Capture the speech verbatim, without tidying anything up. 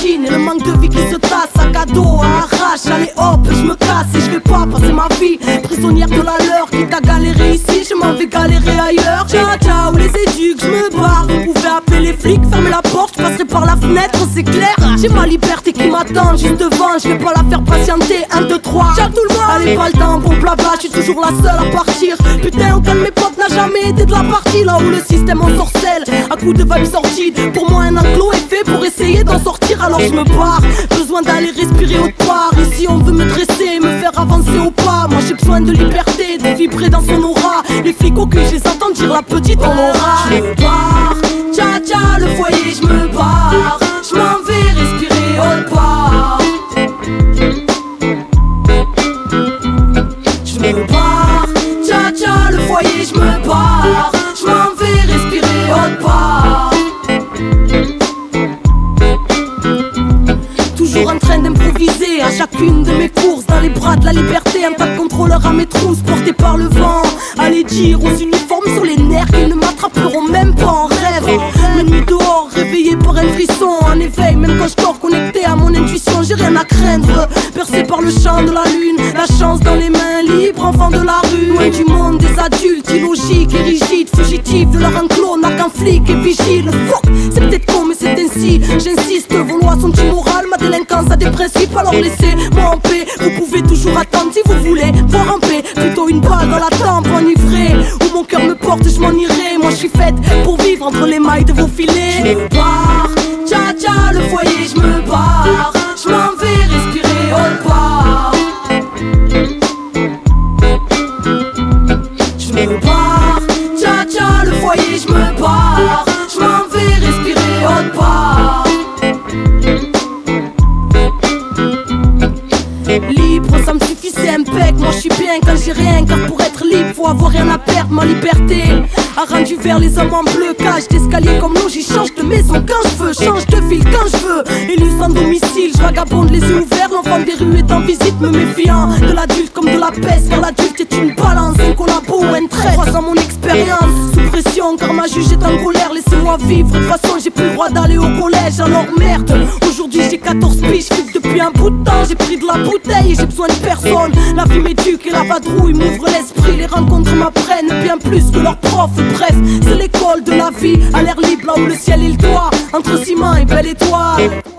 routine et le manque de vie qui se tasse. Sac à dos, à arrache, allez hop, je me casse et je vais pas passer ma vie prisonnière de la leur. Quitte à galérer ici, je m'en vais galérer ailleurs. Ciao ciao les éduques, je me barre. Vous pouvez appeler les flics, fermez la porte, je passerai par la fenêtre, c'est clair. J'ai ma liberté qui m'attend juste devant, je vais pas la faire patienter. Un, deux, trois, ciao tout le monde. Allez pas le temps pour blabla, je suis toujours la seule à partir. Putain, aucun de mes potes n'a jamais été de la partie. Là où le système ensorcelle, à coups de vibes sordides. Pour moi un enclos est fait pour essayer d'en sortir, alors je me barre. Besoin d'aller respirer autre part. Ici on veut me dresser, me faire avancer au pas. Moi j'ai besoin de liberté, de vibrer dans son aura. Les flics au cul, je les entends dire la petite on aura. Je me barre, tcha tcha le foyer, je me barre. Je m'en vais respirer autre part. Je me barre, tcha tcha le foyer, je me barre. Je m'en vais respirer autre part. Toujours en train d'improviser à chacune de mes courses. Dans les bras de la liberté, un tas de contrôleurs à mes trousses portés par le vent. Allez dire aux uniformes sur les nerfs qu'ils ne m'attraperont même pas en rêve. La nuit dehors, réveillé par un frisson. En éveil, même quand je dors connecté à mon intuition, j'ai rien à craindre. Percé par le chant de la lune, la chance dans les mains, libre enfant de la rue. Loin du monde des adultes, illogiques et rigides, fugitifs de leur enclos, n'a qu'un flic et vigile. Fuck, c'est peut-être con mais c'est ainsi, j'insiste, vos lois sont immorales, ma délinquance a des principes, alors laissez-moi en paix. Vous pouvez toujours attendre si vous voulez voir en paix, plutôt une balle dans la tempe enivrée. Où mon cœur me porte, je m'en irai. Moi je suis faite pour vivre entre les mailles de vos filets. Je me barre, tcha tcha le foyer, je me barre. Je m'en vais respirer autre part. Je me barre, tcha tcha le foyer, je me barre. Je m'en vais respirer autre part. Libre, ça me suffit, c'est impec. Moi je suis bien quand j'ai rien, car pour être libre faut avoir rien à perdre. Ma liberté a rendu vers les hommes en bleu. Cage d'escalier comme l'eau, j'y change de maison quand je veux, change de ville quand je veux. Élu sans domicile, je vagabonde les yeux ouverts. L'enfant des rues est en visite, me méfiant de l'adulte comme de la peste. Car l'adulte est une balance, un collabo ou un trait. Croisant mon expérience, sous pression car ma juge est en colère. Laissez-moi vivre, de toute façon j'ai plus le droit d'aller au collège. Alors merde, aujourd'hui j'ai quatorze piges, je depuis un bout de temps. J'ai pris de la bouteille et j'ai besoin de personne. La vie m'éduque et la vadrouille m'ouvre l'esprit. Les rencontres m'apprennent bien plus que leurs profs. Bref, c'est l'école de la vie, à l'air libre là où le ciel est le toit. Entre ciment et belle étoile.